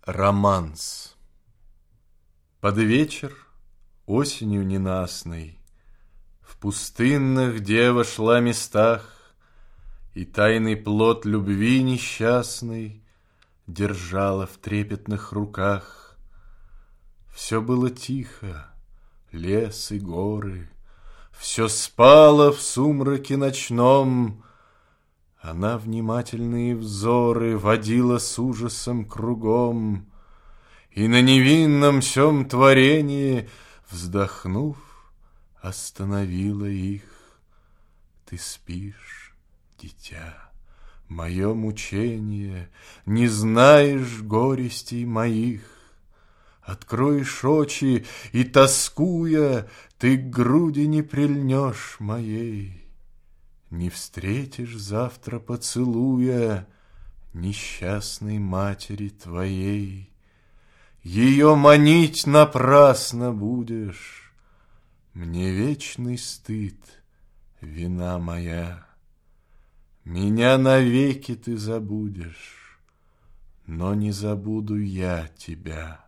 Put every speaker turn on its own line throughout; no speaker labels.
Романс. Под вечер, осенью ненастной, в пустынных дева шла местах, и тайный плод любви несчастной держала в трепетных руках. Все было тихо, лес и горы, все спало в сумраке ночном. Она внимательные взоры водила с ужасом кругом, и на невинном сём творении, вздохнув, остановила их. Ты спишь, дитя, мое мучение, не знаешь горестей моих. Откроешь очи, и, тоскуя, ты к груди не прильнешь моей. Не встретишь завтра поцелуя несчастной матери твоей. Ее манить напрасно будешь, мне вечный стыд, вина моя. Меня навеки ты забудешь, но не забуду я тебя.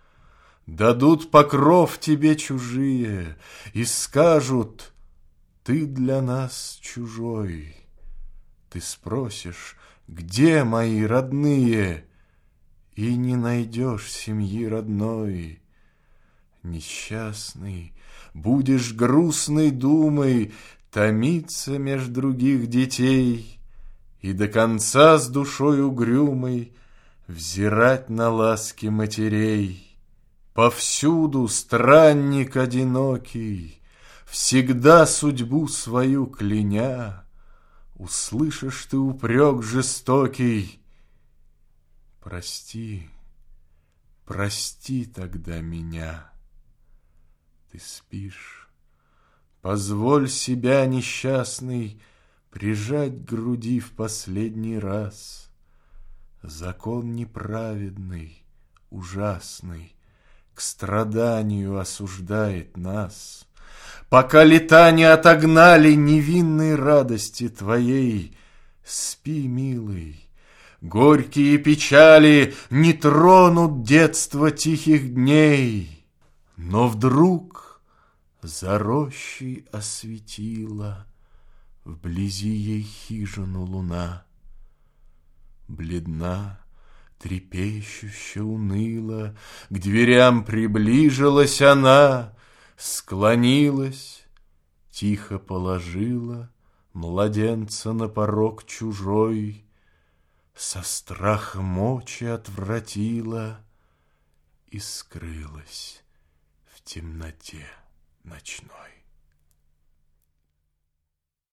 Дадут покров тебе чужие и скажут: ты для нас чужой. Ты спросишь: где мои родные? И не найдешь семьи родной. Несчастный, будешь грустной думой томиться меж других детей и до конца с душой угрюмой взирать на ласки матерей. Повсюду странник одинокий, всегда судьбу свою кляня, услышишь ты упрек жестокий: прости, прости тогда меня. Ты спишь, позволь себя, несчастный, прижать к груди в последний раз. Закон неправедный, ужасный, к страданию осуждает нас. Пока лета не отогнали невинной радости твоей, спи, милый, горькие печали не тронут детства тихих дней. Но вдруг за рощей осветила вблизи ей хижину луна. Бледна, трепещуще уныла, к дверям приближилась она, склонилась, тихо положила младенца на порог чужой, со страхом очи отвратила и скрылась в темноте ночной.